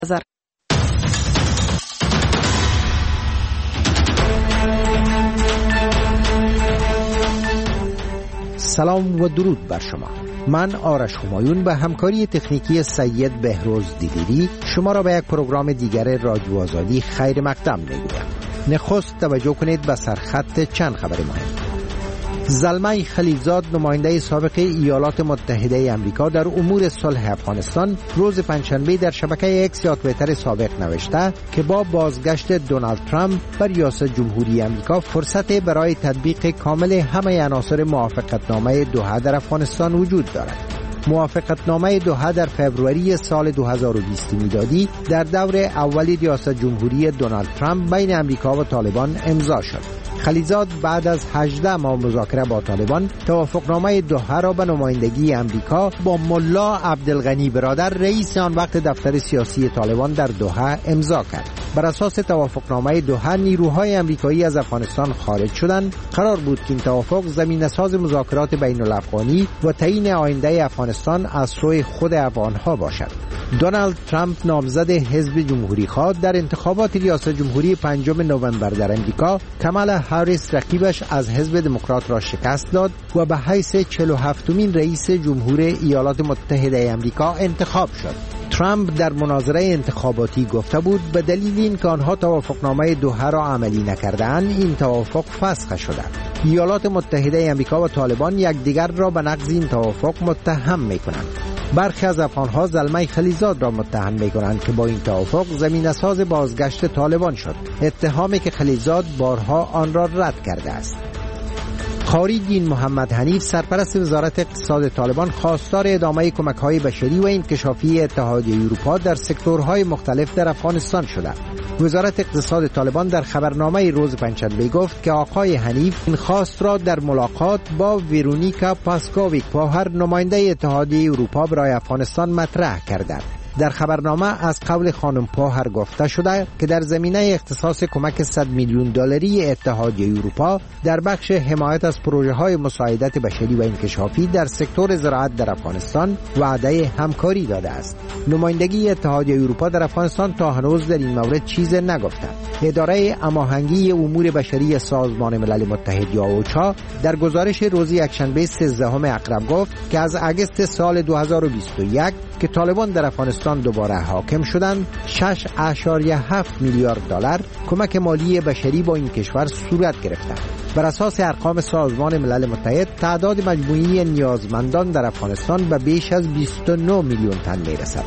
سلام و درود بر شما. من آرش همایون به همکاری تکنیکی سید بهروز دیدیری شما را به یک پروگرام دیگر رادیو آزادی خیر مقدم می‌گویم. نخست توجه کنید به سرخط چند خبر مهم. زلمه خلیلزاد نماینده سابق ایالات متحده آمریکا در امور صلح افغانستان روز پنجشنبه در شبکه اکس یا توییتر سابق نوشته که با بازگشت دونالد ترامپ بر ریاست جمهوری آمریکا فرصت برای تطبیق کامل همه عناصر موافقتنامه دوحه در افغانستان وجود دارد. موافقتنامه دوحه در فوریه سال 2020 میلادی در دور اول ریاست جمهوری دونالد ترامپ بین آمریکا و طالبان امضا شد. خلیلزاد بعد از 18 ماه مذاکره با طالبان توافقنامه دوحه را به نمایندگی آمریکا با ملا عبدالغنی برادر رئیس آن وقت دفتر سیاسی طالبان در دوحه امضا کرد. بر اساس توافقنامه دوحه نیروهای آمریکایی از افغانستان خارج شدند. قرار بود که این توافق زمینه‌ساز مذاکرات بین الافغانی و تعیین آینده افغانستان از سوی خود افغانها باشد. دونالد ترامپ نامزد حزب جمهوری خواه در انتخابات ریاست جمهوری 5 نوامبر در امریکا کامالا هاریس رقیبش از حزب دموکرات را شکست داد و به حیث 47مین رئیس جمهور ایالات متحده آمریکا انتخاب شد. ترامپ در مناظره انتخاباتی گفته بود به دلیل اینکه آنها توافقنامه دوحه را عملی نکردند این توافق فسخ شده. ایالات متحده آمریکا و طالبان یکدیگر را به نقض این توافق متهم می‌کنند. برخی از افغان‌ها زلمه خلیلزاد را متهم می‌کنند که با این توافق زمینه‌ساز بازگشت طالبان شد، اتهامی که خلیلزاد بارها آن را رد کرده است. قاری دین محمد حنیف سرپرست وزارت اقتصاد طالبان خواستار ادامه کمک‌های بشری و انکشافی اتحادیه اروپا در سکتورهای مختلف در افغانستان شده. وزارت اقتصاد طالبان در خبرنامه روز پنجشنبه گفت که آقای حنیف این خواست را در ملاقات با ویرونیکا پاسکوویک پاهر نماینده اتحادیه اروپا برای افغانستان مطرح کردند. در خبرنامه از قول خانم پاهر گفته شده که در زمینه اختصاص کمک 100 میلیون دلاری اتحادیه اروپا در بخش حمایت از پروژه‌های مساعدت بشری و انکشافی در سکتور زراعت در افغانستان وعده همکاری داده است. نمایندگی اتحادیه اروپا در افغانستان تا هنوز در این مورد چیز نگفته. اداره هماهنگی امور بشری سازمان ملل متحد یا اوچا در گزارش روز یکشنبه 13 اکتبر گفت که از اگست سال 2021 که طالبان در افغانستان دوباره حاکم شدند 6.7 میلیارد دلار کمک مالی بشری با این کشور صورت گرفته. بر اساس ارقام سازمان ملل متحد تعداد مجموعی نیازمندان در افغانستان به بیش از 29 میلیون تن میرسد.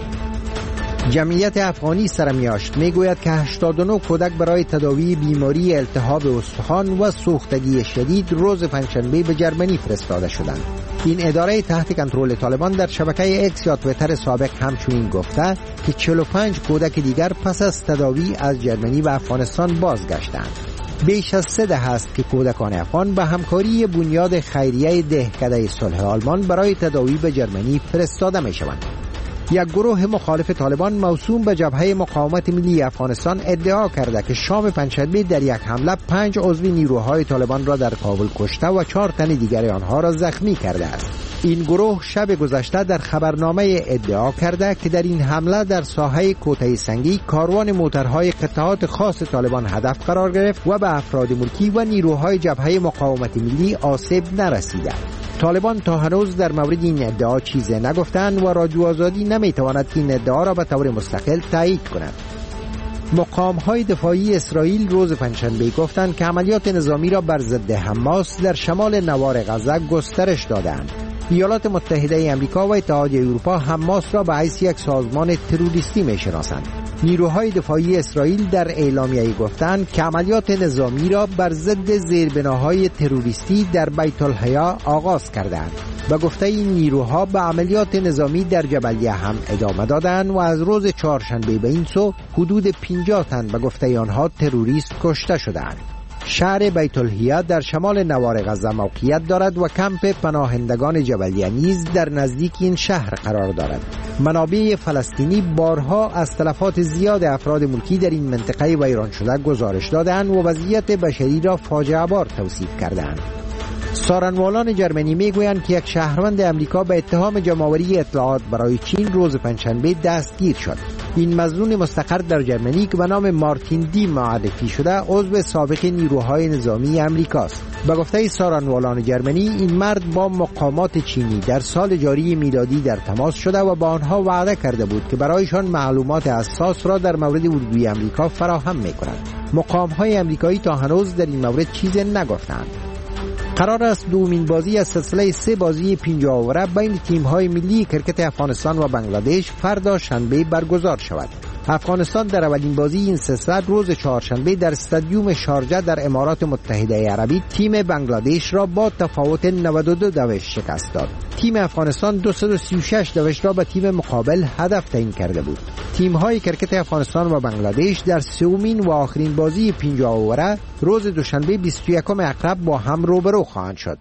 جمعیت افغانی سرمیاشت میگوید که 89 کودک برای تداوی بیماری التهاب استخوان و سوختگی شدید روز پنجشنبه به جرمنی فرستاده شدند. این اداره تحت کنترل طالبان در شبکه اکس یا توییتر سابق همچنین گفته که 45 کودک دیگر پس از تداوی از جرمنی به افغانستان بازگشتند. بیش از 3 دهه است که کودکان افغان به همکاری بنیاد خیریه دهکده صلح آلمان برای تداوی به جرمنی فرستاده میشوند. یک گروه مخالف طالبان موسوم به جبهه مقاومت ملی افغانستان ادعا کرده که شام پنجشنبه در یک حمله 5 عضو نیروهای طالبان را در کابل کشته و 4 تن دیگر آنها را زخمی کرده است. این گروه شب گذشته در خبرنامه ادعا کرده که در این حمله در ساحه کوته سنگی کاروان موترهای قطعات خاص طالبان هدف قرار گرفت و به افراد ملکی و نیروهای جبهه مقاومت ملی آسیب نرسیده. طالبان تا هنوز در مورد این ادعا چیزی نگفتند و رادیو آزادی نمیتواند این ادعا را به طور مستقل تایید کند. مقام‌های دفاعی اسرائیل روز پنجشنبه گفتند که عملیات نظامی را بر ضد حماس در شمال نوار غزه گسترش دادند. ایالات متحده آمریکا و اتحادیه اروپا حماس را به حیث یک سازمان تروریستی می‌شناسند. نیروهای دفاعی اسرائیل در اعلامیه گفتند که عملیات نظامی را بر ضد زیربناهای تروریستی در بیت الحیا آغاز کردند. به گفته این نیروها به عملیات نظامی در جبلیه هم ادامه دادند و از روز چهارشنبه به این سو حدود 50 تن به گفته آنها تروریست کشته شدند. شهر بیت الحیا در شمال نوار غزه موقعیت دارد و کمپ پناهندگان جبلیه نیز در نزدیک این شهر قرار دارد. منابع فلسطینی بارها از تلفات زیاد افراد ملکی در این منطقه ویران شده گزارش دادند و وضعیت بشری را فاجعه بار توصیف کردند. سارنوالان جرمنی میگویند که یک شهروند امریکا به اتهام جمع‌آوری اطلاعات برای چین روز پنجشنبه دستگیر شد. این مظنون مستقر در ژرمنی که به نام مارتین دی معرفی شده عضو سابق نیروهای نظامی امریکاست. به گفته سارنوالان ژرمنی این مرد با مقامات چینی در سال جاری میلادی در تماس شده و با آنها وعده کرده بود که برایشان معلومات حساس را در مورد اردوی امریکا فراهم می‌کند. مقام‌های امریکایی تا هنوز در این مورد چیزی نگفتند. قرار است دومین بازی از سلسله 3 بازی 50 اوره بین تیم‌های ملی کرکت افغانستان و بنگلادش فردا شنبه برگزار شود. افغانستان در اولین بازی این سلسله روز چهارشنبه در استادیوم شارجه در امارات متحده عربی تیم بنگلادش را با تفاوت 92 دوش شکست داد. تیم افغانستان 236 دوش را به تیم مقابل هدف تعیین کرده بود. تیم‌های کرکت افغانستان و بنگلادش در سومین و آخرین بازی 50 اوره روز دوشنبه 21 اکتبر با هم روبرو خواهند شد.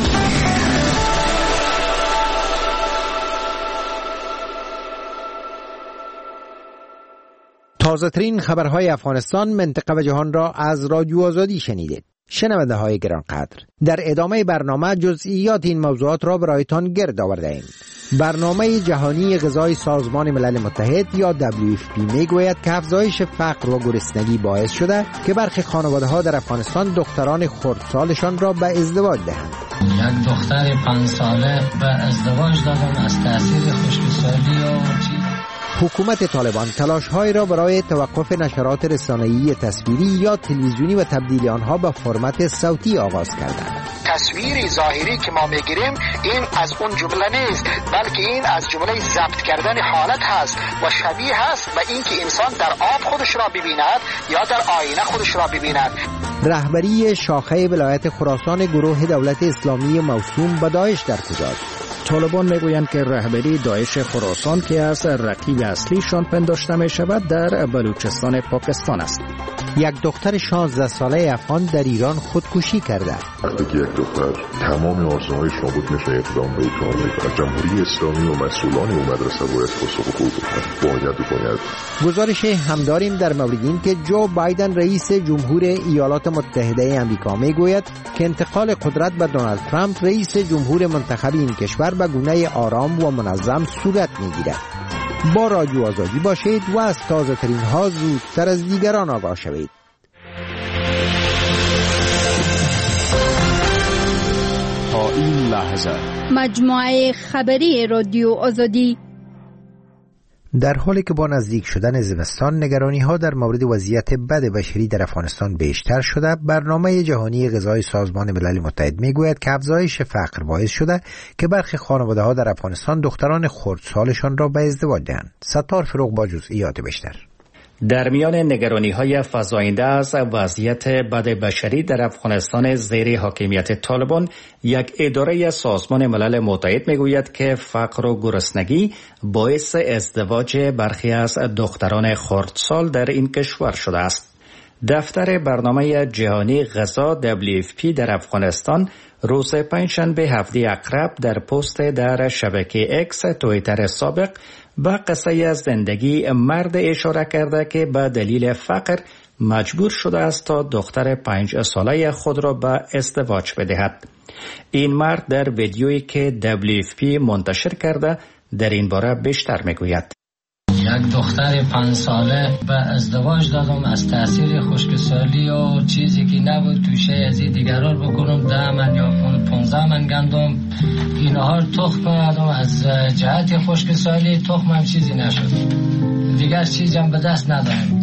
تازه ترین خبرهای افغانستان، منطقه و جهان را از رادیو آزادی شنیدید. شنونده های گرانقدر، در ادامه برنامه جزئیات این موضوعات را برایتان گرد آورده ایم. برنامه جهانی غذای سازمان ملل متحد یا WFP میگوید که افزایش فقر و گرسنگی باعث شده که برخی خانواده‌ها در افغانستان دختران خردسالشان را به ازدواج دهند. یک دختر 5 ساله به ازدواج دادن از تأثیر خشکسالی و حکومت طالبان تلاش‌هایی را برای توقف نشرات رسانه‌ای تصویری یا تلویزیونی و تبدیل آنها به فرمت صوتی آغاز کرده. تصویر ظاهری که ما میگیریم این از اون جمله نیست، بلکه این از جمله ضبط کردن حالت هست و شبیه هست به این که انسان در آب خودش را ببیند یا در آینه خودش را ببیند. رهبری شاخه ولایت خراسان گروه دولت اسلامی موسوم به داعش در کجاست؟ طالبان میگویند که رهبری داعش خراسان که از رقیب اصلیشان پنداشته می شود در بلوچستان پاکستان است. یک دختر 16 ساله افغان در ایران خودکشی کرده. وقتی که یک دختر تمام آرزوهایش نابود میشه، اقدام به اطلاع از جمهوری اسلامی و مسئولان او مدرسه باید پاسخگو باید. گزارش هم داریم در مورد این که جو بایدن رئیس جمهور ایالات متحده آمریکا میگوید که انتقال قدرت به دونالد ترامپ رئیس جمهور منتخب این کشور به گونه آرام و منظم صورت میگیرد. با رادیو آزادی باشید و از تازه ترین ها زودتر از دیگران آگاه شوید. تا این لحظه مجموعه خبری رادیو آزادی. در حالی که با نزدیک شدن زمستان نگرانی‌ها در مورد وضعیت بد بشری در افغانستان بیشتر شده، برنامه جهانی غذای سازمان ملل متحد میگوید که افزایش فقر باعث شده که برخی خانواده‌ها در افغانستان دختران خردسالشان را به ازدواج دهند. ستار فروغ با جزئیات بیشتر. در میان نگرانی‌های فزاینده از وضعیت بد بشری در افغانستان زیر حاکمیت طالبان، یک اداره سازمان ملل متحد میگوید که فقر و گرسنگی باعث ازدواج برخی از دختران خردسال در این کشور شده است. دفتر برنامه جهانی غذا WFP در افغانستان روز پنجشنبه 7 اکتبر در پست در شبکه اکس توییتر سابق به قصه از زندگی مرد اشاره کرده که به دلیل فقر مجبور شده است تا دختر 5 ساله خود را به ازدواج بدهد. این مرد در ویدیویی که WFP منتشر کرده در این باره بیشتر میگوید. یک دختر 5 ساله به ازدواج دادم از تأثیر خشکسالی و چیزی که نبود توشه از دیگرار بکنم 10 من یا 15 من گندم اینها رو تخم کردم. از جهت خشکسالی تخمم چیزی نشد، دیگر چیزم به دست ندارم.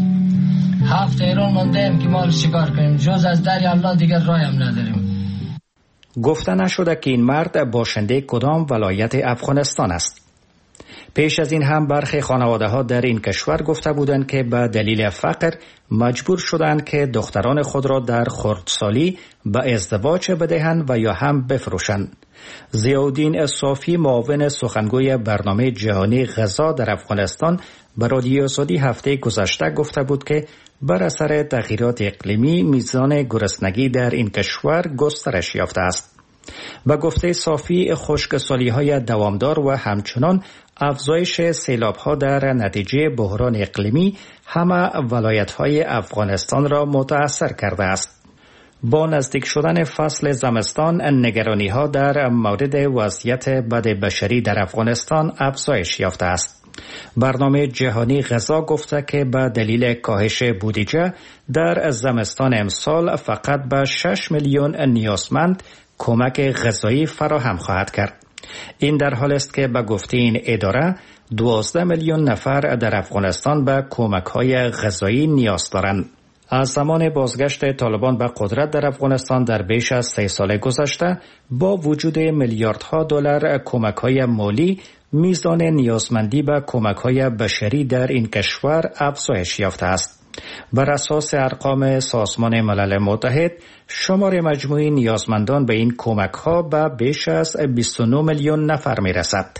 7 ایران موندیم که ما چیکار کنیم، جز از در الله دیگر رایم نداریم. گفته نشده که این مرد باشنده کدام ولایت افغانستان است. پیش از این هم برخی خانواده‌ها در این کشور گفته بودند که به دلیل فقر مجبور شدند که دختران خود را در خردسالی به ازدواج بدهند و یا هم بفروشند. ضیاءالدین صافی، معاون سخنگوی برنامه جهانی غذا در افغانستان، به رادیو آزادی هفته گذشته گفته بود که بر اثر تغییرات اقلیمی میزان گرسنگی در این کشور گسترش یافته است. به گفته صافی، خشکسالی‌های دوامدار و همچنان افزایش سیلاب‌ها در نتیجه بحران اقلیمی همه ولایت‌های افغانستان را متأثر کرده است. با نزدیک شدن فصل زمستان، نگرانی‌ها در مورد وضعیت بد بشری در افغانستان افزایش یافته است. برنامه جهانی غذا گفته که به دلیل کاهش بودجه در زمستان امسال فقط به 6 میلیون نیازمند کمک غذایی فراهم خواهد کرد. این در حال است که به گفته این اداره 12 میلیون نفر در افغانستان به کمک‌های غذایی نیاز دارند. از زمان بازگشت طالبان به قدرت در افغانستان در بیش از 3 سال گذشته با وجود میلیاردها دلار کمک‌های مالی، میزان نیازمندی به کمک‌های بشری در این کشور افزایش یافته است. بر اساس ارقام سازمان ملل متحد، شمار مجموعی نیازمندان به این کمک‌ها به بیش از 29 میلیون نفر می‌رسد.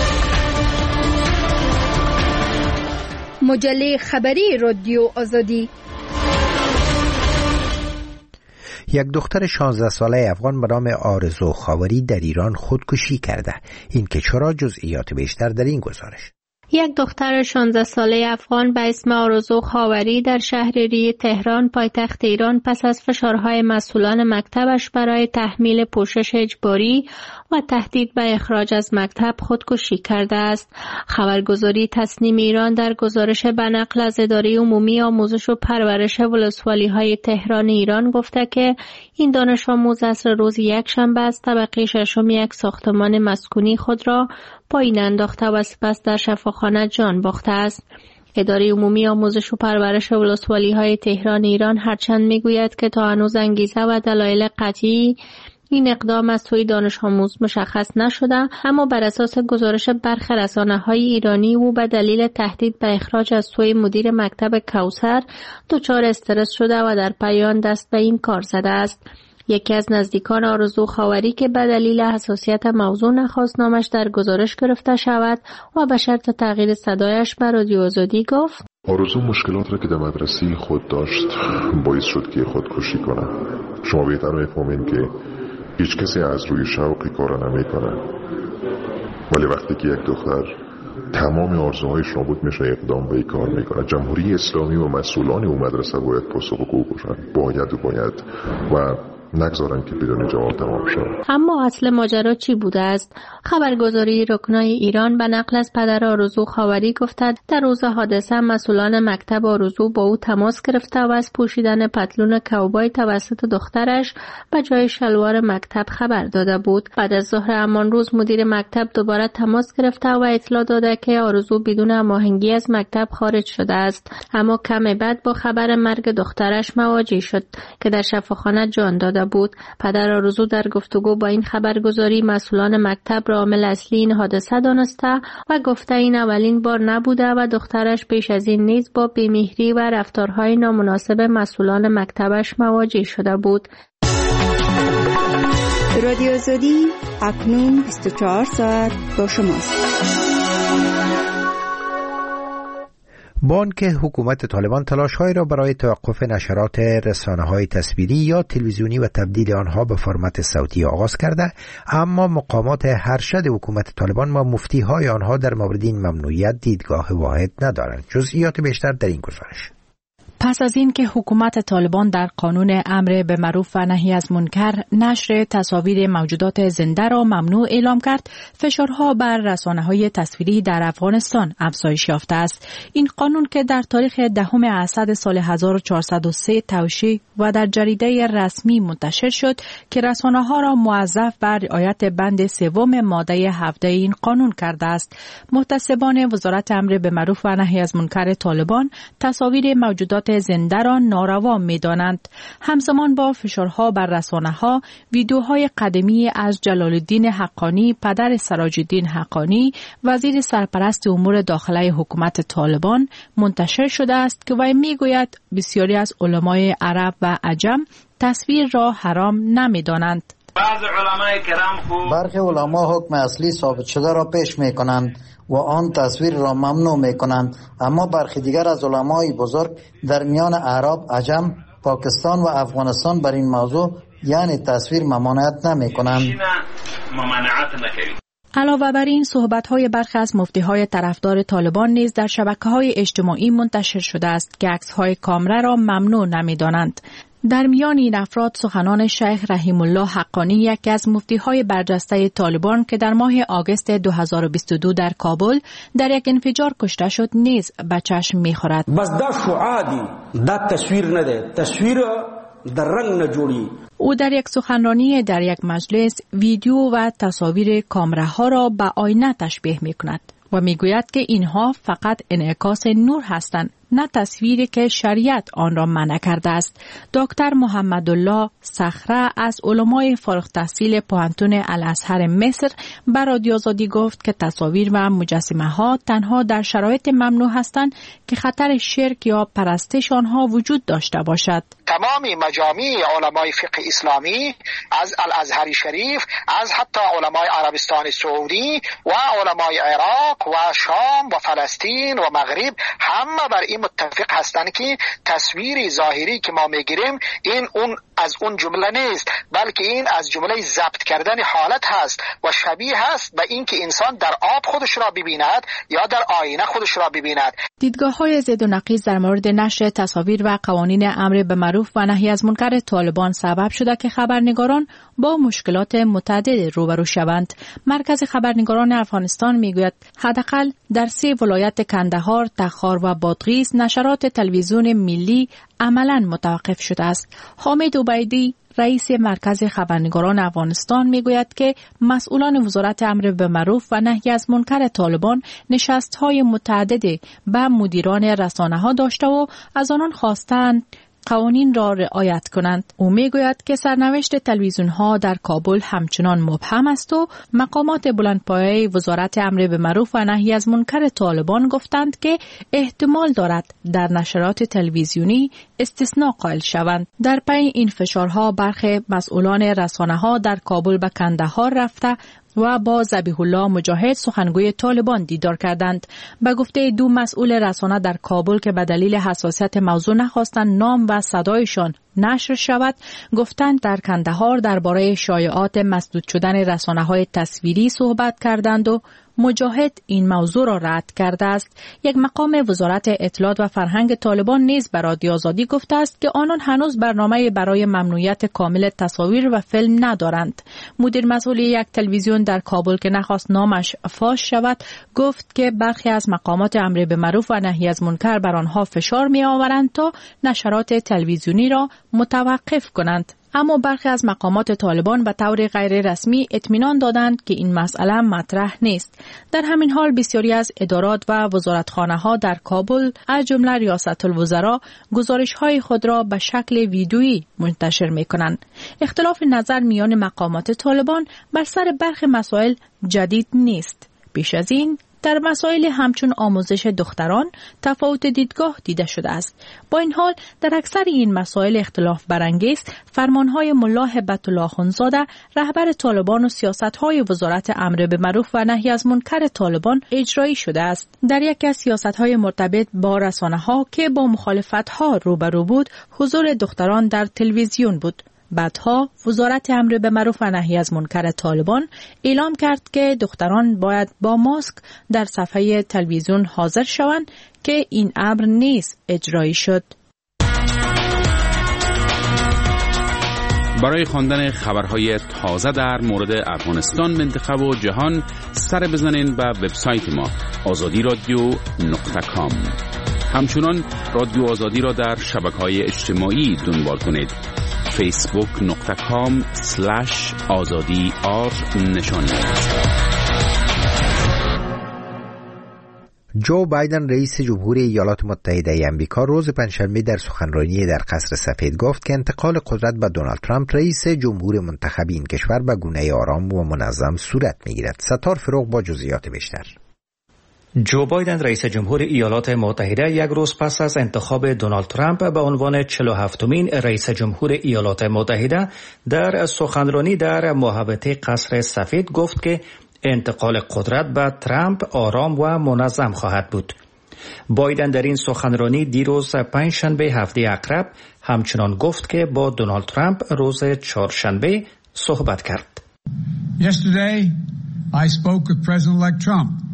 مجله خبری رادیو آزادی. یک دختر 16 ساله افغان به نام آرزو خاوری در ایران خودکشی کرده. این که چرا؟ جزئیات بیشتر در این گزارش. یک دختر 16 ساله افغان به اسم آرزو خاوری در شهر ری تهران پایتخت ایران پس از فشارهای مسئولان مکتبش برای تحمیل پوشش اجباری و تهدید به اخراج از مکتب خودکشی کرده است. خبرگزاری تصنیم ایران در گزارش به نقل از اداره عمومی آموزش و پرورش ولسوالی‌های تهران ایران گفته که این دانش آموز عصر روز یکشنبه از طبقه ششم یک ساختمان مسکونی خود را پایین انداخته و سپس در شفاخانه جان باخته است. اداره عمومی آموزش و پرورش ولسوالی‌های تهران ایران هرچند میگوید که تا هنوز انگیزه و دلایل قطعی این اقدام از سوی دانش آموز مشخص نشده، اما بر اساس گزارش برخی رسانه‌های ایرانی او به دلیل تهدید به اخراج از سوی مدیر مکتب کوثر دچار استرس شده و در پایان دست به این کار زده است. یکی از نزدیکان آرزو خاوری که به دلیل حساسیت موضوع نخواست نامش در گزارش گرفته شود و به شرط تغییر صدایش به رادیو آزادی گفت: آرزو مشکلات را که در مدرسه خود داشت باعث شد که خودکشی کنه. شما بهتر میفهمین که هیچ کسی از روی شوقی کار نمیکنه، ولی وقتی که یک دختر تمام آرزوهایش نابود میشه اقدام به این کار میکنه. جمهوری اسلامی و مسئولان اون مدرسه باید پاسخگو باشن، باید و نگذارن که بدون جواب تمام شد. اما اصل ماجرا چی بوده است؟ خبرگزاری رکنای ایران به نقل از پدر آرزو خاوری گفتند در روز حادثه مسئولان مکتب آرزو با او تماس گرفته و از پوشیدن پتلون کوبای توسط دخترش به جای شلوار مکتب خبر داده بود. بعد از ظهر همان روز مدیر مکتب دوباره تماس گرفته و اطلاع داده که آرزو بدون هماهنگی از مکتب خارج شده است، اما کم بعد با خبر مرگ دخترش مواجه شد که در شفاخانه جان داده بود. پدر آرزو در گفتگو با این خبرگزاری مسئولان مکتب را عامل اصلی این حادثه دانسته و گفته این اولین بار نبوده و دخترش پیش از این نیز با بی‌مهری و رفتارهای نامناسب مسئولان مکتبش مواجه شده بود. رادیو آزادی اکنون 24 ساعت با شماست. بانک حکومت طالبان تلاش‌هایی را برای توقف نشرات رسانه‌های تصویری یا تلویزیونی و تبدیل آنها به فرمت صوتی آغاز کرده، اما مقامات ارشد حکومت طالبان و مفتی‌های آنها در مورد این ممنوعیت دیدگاه واحد ندارند. جزئیات بیشتر در این گزارش. پس از این که حکومت طالبان در قانون امر به معروف و نهی از منکر نشر تصاویر موجودات زنده را ممنوع اعلام کرد، فشارها بر رسانه‌های تصویری در افغانستان افزایش یافته است. این قانون که در تاریخ 10 اسد سال 1403 توشیح و در جریده رسمی منتشر شد که رسانه‌ها را موظف بر رعایت بند 3 ماده 17 این قانون کرده است. محتسبان وزارت امر به معروف و نهی از منکر طالبان تصاویر موجودات زنده را ناروا می‌دانند. همزمان با فشارها بر رسانه‌ها، ویدیوهای قدیمی از جلال الدین حقانی، پدر سراج الدین حقانی، وزیر سرپرست امور داخلی حکومت طالبان منتشر شده است که وی میگوید بسیاری از علمای عرب و عجم تصویر را حرام نمی‌دانند. برخی علما حکم اصلی ثابت شده را پیش می‌کنند و آن تصویر را ممنوع می‌کنند، اما برخی دیگر از علمای بزرگ در میان اعراب، عجم، پاکستان و افغانستان بر این موضوع یعنی تصویر ممانعت نمی‌کنند. علاوه بر این صحبت‌های برخی از مفتی‌های طرفدار طالبان نیز در شبکه‌های اجتماعی منتشر شده است که عکس‌های کامره را ممنوع نمی‌دانند. در میان این افراد سخنان شیخ رحیم الله حقانی، یکی از مفتیهای برجسته طالبان که در ماه آگوست 2022 در کابل در یک انفجار کشته شد، نیز به چشم می‌خورد. بس دا شعادی دا تصویر نده، تصویر در رنگ نجوری. او در یک سخنرانی در یک مجلس ویدیو و تصاویر کامراها را به آینه تشبیه می‌کند و میگوید که اینها فقط انعکاس نور هستند، نه تصویری که شریعت آن را منع کرده است. دکتر محمدالله صخره از علمای فارغ التحصیل پوهنتون الازهر مصر به رادیو آزادی گفت که تصاویر و مجسمه ها تنها در شرایط ممنوع هستند که خطر شرک یا پرستش آنها وجود داشته باشد. تمام مجامع علمای فقه اسلامی از الازهر شریف، از حتی علمای عربستان سعودی و علمای عراق و شام و فلسطین و مغرب همه بر این متفق هستند که تصویری ظاهری که ما میگیریم این از اون جمله نیست، بلکه این از جمله ضبط کردن حالت هست و شبیه هست به این که انسان در آب خودش را ببیند یا در آینه خودش را ببیند. دیدگاه‌های ضد و نقیض در مورد نشر تصاویر و قوانین امر به معروف و نهی از منکر طالبان سبب شده که خبرنگاران با مشکلات متعدد روبرو شوند. مرکز خبرنگاران افغانستان میگوید حداقل در 3 ولایت کندهار، تخار و بادغیس نشرات تلویزیون ملی عملاً متوقف شده است. حامد عبیدی رئیس مرکز خبرنگاران افغانستان میگوید که مسئولان وزارت امر به معروف و نهی از منکر طالبان نشست‌های متعدد به مدیران رسانه‌ها داشته و از آنان خواستند قوانین را رعایت کنند. او میگوید که سرنوشت تلویزیون‌ها در کابل همچنان مبهم است و مقامات بلندپایه وزارت امر به معروف و نهی از منکر طالبان گفتند که احتمال دارد در نشرات تلویزیونی استثناء قائل شوند. در پی این فشارها برخی مسئولان رسانه‌ها در کابل به کندهار رفته و با ذبیح الله مجاهد سخنگوی طالبان دیدار کردند. به گفته 2 مسئول رسانه در کابل که به دلیل حساسیت موضوع نخواستند نام و صدایشان نشر شود، گفتند در کندهار درباره شایعات مسدود شدن رسانه‌های تصویری صحبت کردند و مجاهد این موضوع را رد کرده است. یک مقام وزارت اطلاعات و فرهنگ طالبان نیز به رادیو آزادی گفته است که آنان هنوز برنامه برای ممنوعیت کامل تصاویر و فیلم ندارند. مدیر مسئول یک تلویزیون در کابل که نخواست نامش فاش شود گفت که برخی از مقامات امر به معروف و نهی از منکر بر آنها فشار می آورند تا نشرات تلویزیونی را متوقف کنند. اما برخی از مقامات طالبان به طور غیر رسمی اطمینان دادند که این مسئله مطرح نیست. در همین حال بسیاری از ادارات و وزارتخانه‌ها در کابل از جمله ریاست الوزراء گزارش‌های خود را به شکل ویدیویی منتشر می‌کنند. اختلاف نظر میان مقامات طالبان بر سر برخی مسائل جدید نیست. پیش از این در مسائل همچون آموزش دختران تفاوت دیدگاه دیده شده است. با این حال در اکثر این مسائل اختلاف برانگیز فرمانهای ملا هبت الله اخوندزاده رهبر طالبان و سیاستهای وزارت امر به معروف و نهی از منکر طالبان اجرایی شده است. در یکی از سیاستهای مرتبط با رسانه‌ها که با مخالفت‌ها روبرو بود، حضور دختران در تلویزیون بود. بعدها وزارت امر به معروف و نهی از منکر طالبان اعلام کرد که دختران باید با ماسک در صفحه تلویزیون حاضر شوند که این امر نیز اجرایی شد. برای خواندن خبرهای تازه در مورد افغانستان، منطقه و جهان سر بزنین به وبسایت ما azadi.radio.com. همچنان رادیو آزادی را در شبکه‌های اجتماعی دنبال کنید. facebook.com/azadi_r نشان جو بایدن رئیس جمهور ایالات متحده آمریکا روز پنجشنبه در سخنرانی در قصر سفید گفت که انتقال قدرت به دونالد ترامپ رئیس جمهور منتخب این کشور به گونه آرام و منظم صورت می‌گیرد. ستار فروغ با جزئیات بیشتر. جو بایدن رئیس جمهور ایالات متحده یک روز پس از انتخاب دونالد ترامپ به عنوان 47مین رئیس جمهور ایالات متحده در سخنرانی در محوطه قصر سفید گفت که انتقال قدرت به ترامپ آرام و منظم خواهد بود. بایدن در این سخنرانی دیروز پنجشنبه هفته عقرب همچنان گفت که با دونالد ترامپ روز چهارشنبه صحبت کرد. Yesterday I spoke with President-elect Trump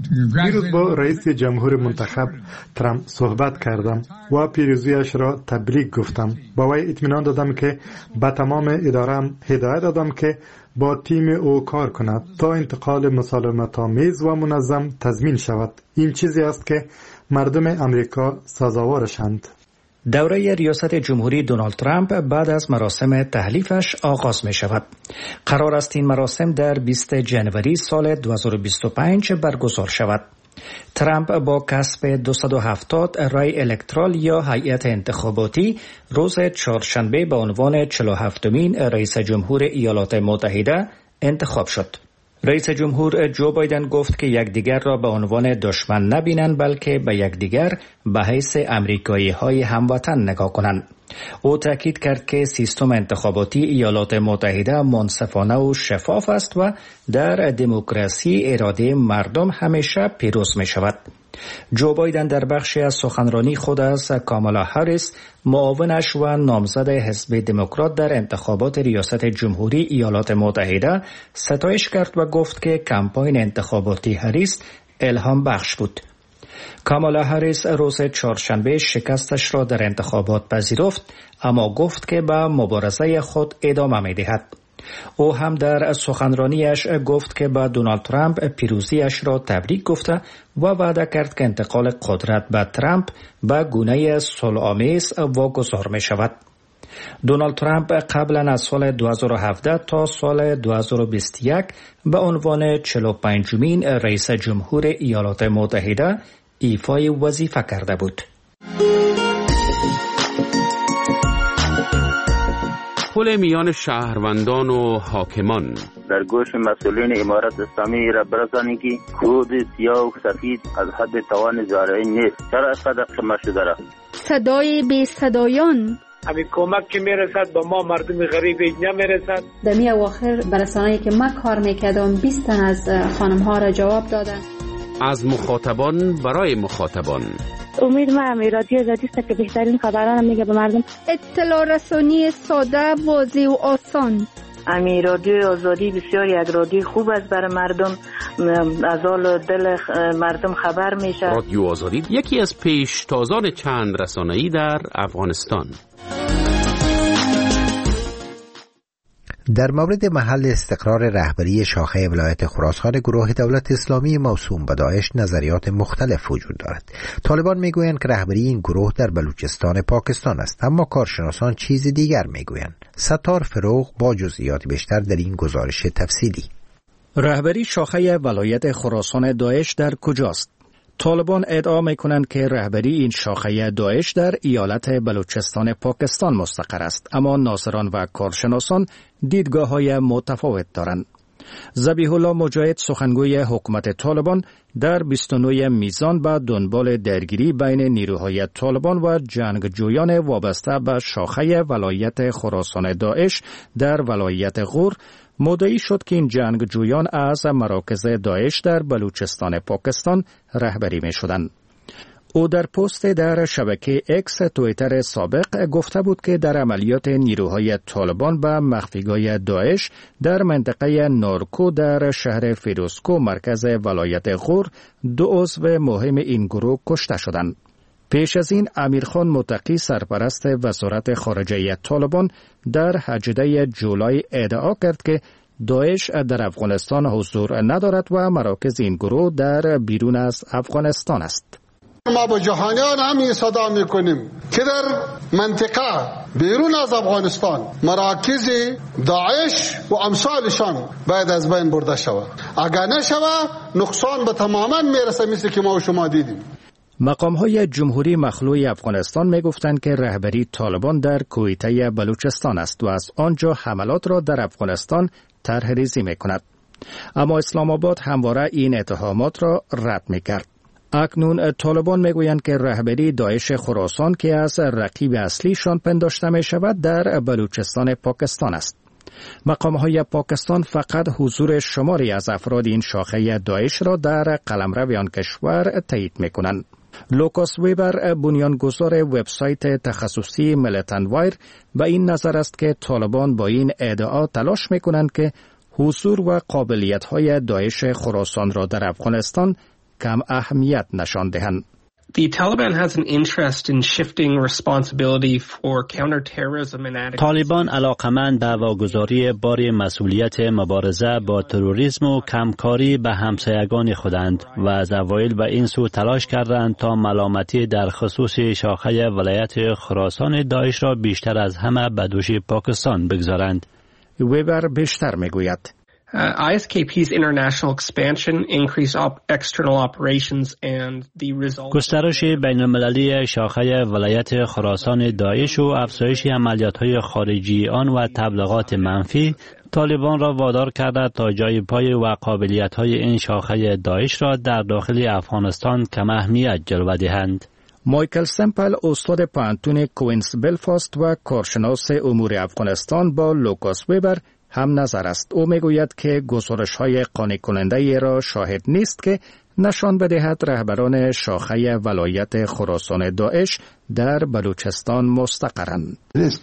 دیروز با رئیس جمهور منتخب ترامپ صحبت کردم و پیروزیش را تبریک گفتم. با وی اطمینان دادم که به تمام اداره‌ام هدایت دادم که با تیم او کار کند تا انتقال مسالمت‌آمیز و منظم تضمین شود. این چیزی است که مردم امریکا سزاوارشند. دوره ریاست جمهوری دونالد ترامپ بعد از مراسم تحلیفش آغاز می شود. قرار است این مراسم در 20 جنوری سال 2025 برگزار شود. ترامپ با کسب 270 رای الکترال یا هیئت انتخاباتی روز چهارشنبه به عنوان 47مین رئیس جمهور ایالات متحده انتخاب شد. رئیس جمهور جو بایدن گفت که یکدیگر را به عنوان دشمن نبینند بلکه به یکدیگر به حیث امریکایی‌های هموطن نگاه کنند. او تاکید کرد که سیستم انتخاباتی ایالات متحده منصفانه و شفاف است و در دموکراسی اراده مردم همیشه پیروز می شود. جو بایدن در بخشی از سخنرانی خود از کامالا هریس معاونش و نامزد حزب دموکرات در انتخابات ریاست جمهوری ایالات متحده ستایش کرد و گفت که کمپاین انتخاباتی هریس الهام بخش بود. کامالا هریس روز چهارشنبه شکستش را در انتخابات پذیرفت، اما گفت که به مبارزه خود ادامه می دهد. او هم در سخنرانیش گفت که با دونالد ترامپ پیروزیش را تبریک گفته و وعده کرد که انتقال قدرت به ترامپ به گونه صلح‌آمیز واگذار می شود. دونالد ترامپ قبلا از سال 2017 تا سال 2021 به عنوان 45مین رئیس جمهور ایالات متحده ایفای وظیفه کرده بود. پل میان شهروندان و حاکمان در گوش مسئولین امارت اسلامی را برسانید که کود سیاه و سفید از حد توان زارعین نیست. چرا اینقدر خمه شده را؟ صدای بی صدایان همین کمک که میرسد با ما مردم غریب نمیرسد. در می اواخر برسانه‌ای که من کار میکردم 20 تن از خانم ها را جواب دادن. از مخاطبان برای مخاطبان. امید ما رادیو آزادی است که بهترین خبران میگه به مردم. اطلاع رسانی ساده، واضح و آسان. رادیو آزادی بسیار یک رادیو خوب است برای مردم، از حال دل مردم خبر میشه. رادیو آزادی یکی از پیشتازان چند رسانه‌ای در افغانستان. در مورد محل استقرار رهبری شاخه ولایت خراسان گروه دولت اسلامی موسوم به داعش نظریات مختلف وجود دارد. طالبان میگویند که رهبری این گروه در بلوچستان پاکستان است، اما کارشناسان چیز دیگر میگویند. ستار فروغ با جزئیات بیشتر در این گزارش تفصیلی. رهبری شاخه ولایت خراسان داعش در کجاست؟ طالبان ادعا میکنند که رهبری این شاخه داعش در ایالت بلوچستان پاکستان مستقر است، اما ناظران و کارشناسان دیدگاه‌های متفاوت دارند. ذبیح الله مجاهد سخنگوی حکومت طالبان در 29 میزان به دنبال درگیری بین نیروهای طالبان و جنگجویان وابسته به شاخه ولایت خراسان داعش در ولایت غور مدعی شد که این جنگجویان از مراکز داعش در بلوچستان پاکستان رهبری می شدند. او در پست در شبکه اکس تویتر سابق گفته بود که در عملیات نیروهای طالبان به مخفیگاه داعش در منطقه نارکو در شهر فیروزکو مرکز ولایت غور 2 عضو مهم این گروه کشته شدند. پیش از این امیرخان متقی سرپرست وزارت خارجه طالبان در 18 جولای ادعا کرد که داعش در افغانستان حضور ندارد و مراکز این گروه در بیرون از افغانستان است. ما با جهانیان هم صدا میکنیم که در منطقه بیرون از افغانستان مراکز داعش و امثالشان باید از بین برده شود. اگر نشود نقصان به تماما میرسه، مثل که ما و شما دیدیم. مقام‌های جمهوری مخلوع افغانستان می‌گفتند که رهبری طالبان در کویته بلوچستان است و از آنجا حملات را در افغانستان طرح‌ریزی می‌کند. اما اسلام آباد همواره این اتهامات را رد می‌کرد. اکنون طالبان میگویند که رهبری داعش خراسان که از رقیب اصلیشان پنداشته می‌شود در بلوچستان پاکستان است. مقام‌های پاکستان فقط حضور شماری از افراد این شاخه داعش را در قلمرو آن کشور تایید می‌کنند. لوکاس ویبر بنیانگذار وبسایت تخصصی ملیتنت وایر به این نظر است که طالبان با این ادعا تلاش می‌کنند که حضور و قابلیت‌های داعش خراسان را در افغانستان کم اهمیت نشان دهند. The Taliban has an interest in shifting responsibility for counterterrorism and adding. طالبان علاقمند به واگذاری بار مسئولیت مبارزه با تروریسم و کمکاری به همسایگان خودند و از اوایل به این سو تلاش کردند تا ملامتی در خصوص شاخه ولایت خراسان داعش را بیشتر از همه به دوش پاکستان بگذارند. ویبر بیشتر میگوید ISKP's international expansion, increase external operations and the result. گسترش بین‌المللی شاخه ولایت خراسان داعش و افزایش عملیات‌های خارجی آن و تبلیغات منفی طالبان را وادار کرده تا جای پای و قابلیت‌های این شاخه داعش را در داخل افغانستان کم اهمیت جلوه دهند. مایکل سمپل استاد پانتون کوینز بلفاست و کارشناس امور افغانستان با لوکاس ویبر هم نظر است. او میگوید که گزارش‌های قانع کننده را شاهد نیست که نشان بدهد رهبران شاخه ولایت خراسان داعش در بلوچستان مستقرند.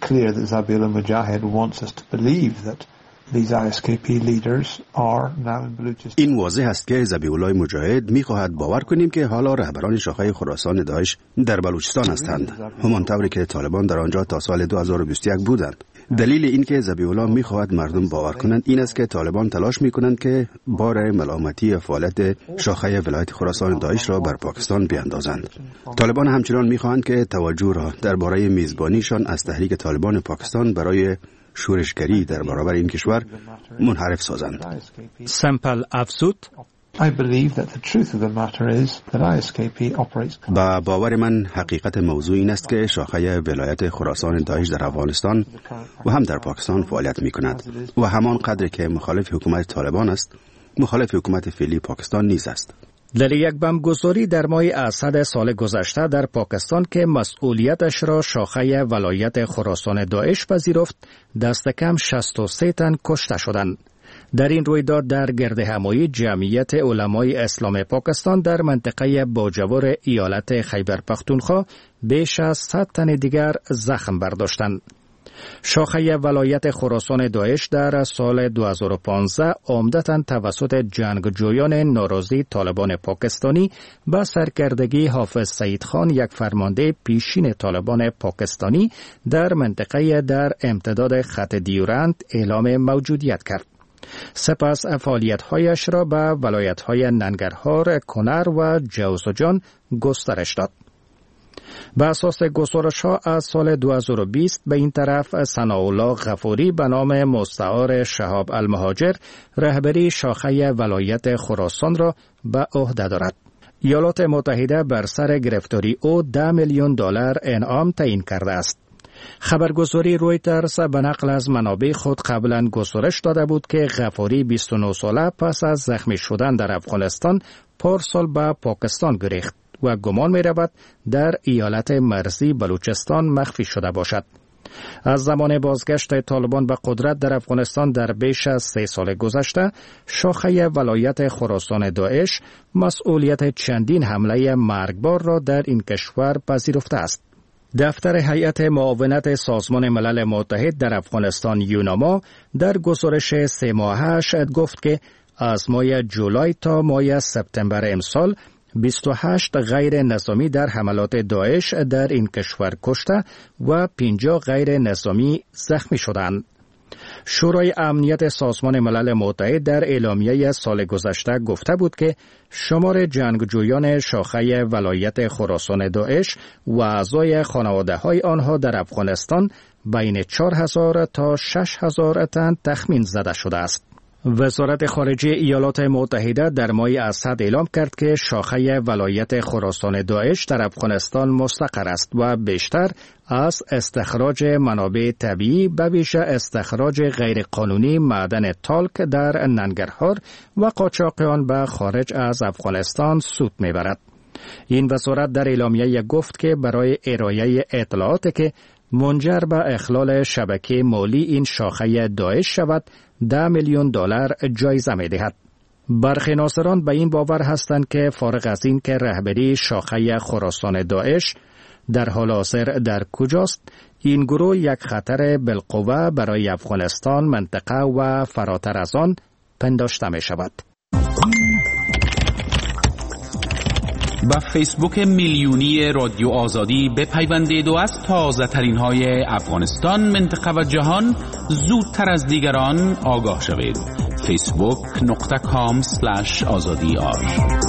این واضح است که ذبیح الله مجاهد می‌خواهد باور کنیم که حالا رهبران شاخه خراسان داعش در بلوچستان هستند، همانطوری که طالبان در آنجا تا سال 2021 بودند. دلیل این که ذبیح الله می‌خواهد مردم باور کنند این است که طالبان تلاش می‌کنند که بار ملامتی فعالیت شاخه ولایت خراسان داعش را بر پاکستان بیاندازند. طالبان همچنان می‌خواهند که توجه را درباره میزبانیشان از تحریک طالبان پاکستان برای شورشگری در برابر این کشور منحرف سازند. سمپل افزود با باور من حقیقت موضوع این است که شاخه ولایت خراسان داعش در افغانستان و هم در پاکستان فعالیت می کند و همان قدر که مخالف حکومت طالبان است مخالف حکومت فعلی پاکستان نیز است. در یک بمبگذاری در ماه اسد سال گذشته در پاکستان که مسئولیتش را شاخه ولایت خراسان داعش پذیرفت دست کم 63 تن کشته شدند. در این رویداد در گردهمایی جمعیت علمای اسلام پاکستان در منطقه باجور ایالت خیبر پختونخوا بیش از 100 تن دیگر زخم برداشتند. شاخه ولایت خراسان داعش در سال 2015 عمدتاً توسط جنگجویان ناراضی طالبان پاکستانی با سرکردگی حافظ سعید خان یک فرمانده پیشین طالبان پاکستانی در منطقه در امتداد خط دیورند اعلام موجودیت کرد. سپس فعالیت‌هایش را به ولایت‌های ننگرهار، کنر و جوزجان گسترش داد. به اساس گزارش‌ها از سال 2020 به این طرف ثناءالله غفوری به نام مستعار شهاب المهاجر رهبری شاخه ولایت خراسان را به عهده دارد. ایالات متحده بر سر گرفتاری او $10 میلیون انعام تعیین کرده است. خبرگزاری رویترز به نقل از منابع خود قبلا گزارش داده بود که غفوری 29 ساله پس از زخمی شدن در افغانستان پارسال به پاکستان گریخت و گمان می رود در ایالت مرزی بلوچستان مخفی شده باشد. از زمان بازگشت طالبان به قدرت در افغانستان در بیش از 3 سال گذشته شاخه ولایت خراسان داعش مسئولیت چندین حمله مرگبار را در این کشور پذیرفته است. دفتر هیئت معاونت سازمان ملل متحد در افغانستان یوناما در گزارش 3 ماهش گفت که از ماه جولای تا ماه سپتامبر امسال 28 غیر نظامی در حملات داعش در این کشور کشته و 50 غیر نظامی زخمی شدند. شورای امنیت سازمان ملل متحد در اعلامیه سال گذشته گفته بود که شمار جنگجویان شاخه ولایت خراسان داعش و اعضای خانواده‌های آنها در افغانستان بین 4000 تا 6000 تن تخمین زده شده است. وزارت خارجه ایالات متحده در ماه اسد اعلام کرد که شاخه ولایت خراسان داعش در افغانستان مستقر است و بیشتر از استخراج منابع طبیعی به ویژه استخراج غیرقانونی معدن تالک در ننگرهار و قاچاق آن به خارج از افغانستان سود میبرد. این وزارت در اعلامیه گفت که برای ارائه اطلاعاتی که منجر به اخلال شبکه مالی این شاخه داعش شود $10 میلیون جایزه می دهد. برخی ناظران به این باور هستند که فارغ از این که رهبری شاخه خراسان داعش در حال حاضر در کجاست، این گروه یک خطر بالقوه برای افغانستان، منطقه و فراتر از آن پنداشته می شود. با فیسبوک میلیونی رادیو آزادی بپیوندید و از تازه ترین های افغانستان، منطقه و جهان زودتر از دیگران آگاه شوید. facebook.com/azadi